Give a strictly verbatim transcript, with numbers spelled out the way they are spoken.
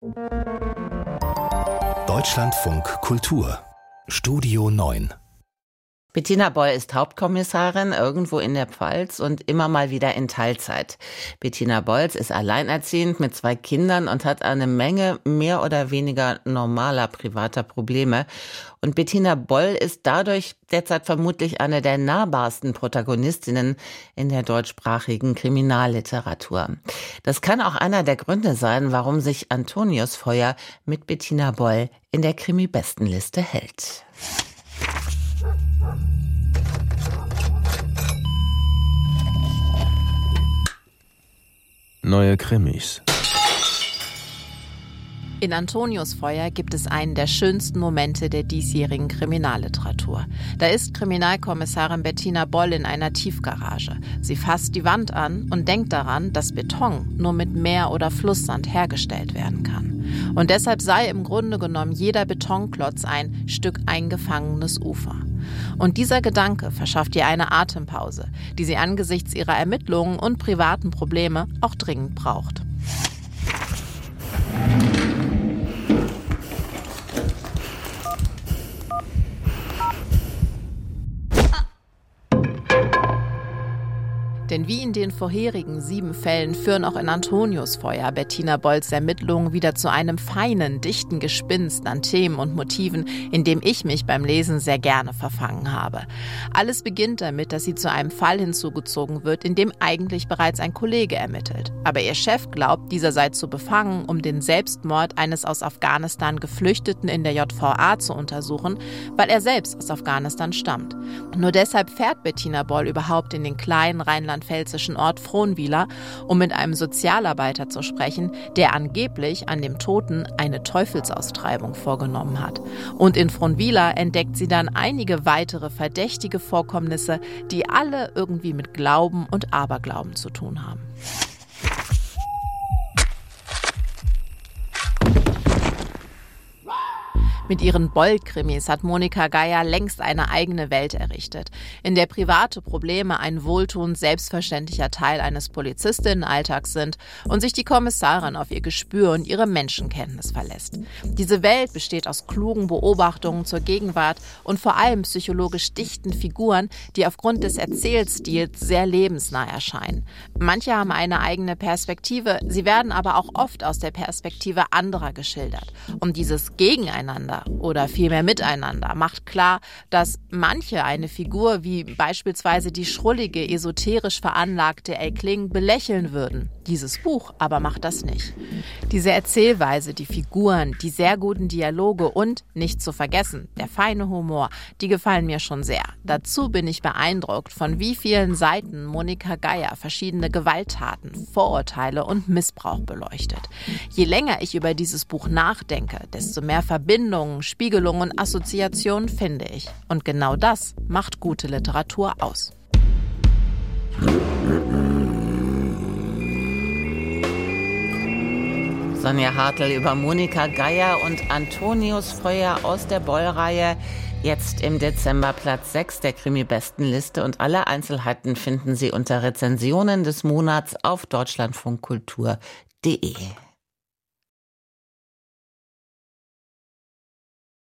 Deutschlandfunk Kultur Studio neun. Bettina Boll ist Hauptkommissarin irgendwo in der Pfalz und immer mal wieder in Teilzeit. Bettina Bolz ist alleinerziehend mit zwei Kindern und hat eine Menge mehr oder weniger normaler privater Probleme. Und Bettina Boll ist dadurch derzeit vermutlich eine der nahbarsten Protagonistinnen in der deutschsprachigen Kriminalliteratur. Das kann auch einer der Gründe sein, warum sich Antoniusfeuer mit Bettina Boll in der Krimi-Bestenliste hält. Neue Krimis. In Antoniusfeuer gibt es einen der schönsten Momente der diesjährigen Kriminalliteratur. Da ist Kriminalkommissarin Bettina Boll in einer Tiefgarage. Sie fasst die Wand an und denkt daran, dass Beton nur mit Meer- oder Flusssand hergestellt werden kann. Und deshalb sei im Grunde genommen jeder Betonklotz ein Stück eingefangenes Ufer. Und dieser Gedanke verschafft ihr eine Atempause, die sie angesichts ihrer Ermittlungen und privaten Probleme auch dringend braucht. Denn wie in den vorherigen sieben Fällen führen auch in Antoniusfeuer Bettina Bolls Ermittlungen wieder zu einem feinen, dichten Gespinst an Themen und Motiven, in dem ich mich beim Lesen sehr gerne verfangen habe. Alles beginnt damit, dass sie zu einem Fall hinzugezogen wird, in dem eigentlich bereits ein Kollege ermittelt. Aber ihr Chef glaubt, dieser sei zu befangen, um den Selbstmord eines aus Afghanistan Geflüchteten in der J V A zu untersuchen, weil er selbst aus Afghanistan stammt. Nur deshalb fährt Bettina Boll überhaupt in den kleinen Rheinland pfälzischen Ort Frohnwiler, um mit einem Sozialarbeiter zu sprechen, der angeblich an dem Toten eine Teufelsaustreibung vorgenommen hat. Und in Frohnwiler entdeckt sie dann einige weitere verdächtige Vorkommnisse, die alle irgendwie mit Glauben und Aberglauben zu tun haben. Mit ihren Boll-Krimis hat Monika Geier längst eine eigene Welt errichtet, in der private Probleme ein wohltuend selbstverständlicher Teil eines Polizistinnenalltags sind und sich die Kommissarin auf ihr Gespür und ihre Menschenkenntnis verlässt. Diese Welt besteht aus klugen Beobachtungen zur Gegenwart und vor allem psychologisch dichten Figuren, die aufgrund des Erzählstils sehr lebensnah erscheinen. Manche haben eine eigene Perspektive, sie werden aber auch oft aus der Perspektive anderer geschildert. Und dieses Gegeneinander oder vielmehr Miteinander macht klar, dass manche eine Figur wie beispielsweise die schrullige, esoterisch veranlagte Elkling belächeln würden. Dieses Buch aber macht das nicht. Diese Erzählweise, die Figuren, die sehr guten Dialoge und, nicht zu vergessen, der feine Humor, die gefallen mir schon sehr. Dazu bin ich beeindruckt, von wie vielen Seiten Monika Geier verschiedene Gewalttaten, Vorurteile und Missbrauch beleuchtet. Je länger ich über dieses Buch nachdenke, desto mehr Verbindungen, Spiegelungen und Assoziationen finde ich. Und genau das macht gute Literatur aus. Sonja Hartl über Monika Geier und Antoniusfeuer aus der Boll-Reihe. Jetzt im Dezember Platz sechs der Krimi-Bestenliste und alle Einzelheiten finden Sie unter Rezensionen des Monats auf deutschlandfunkkultur punkt de.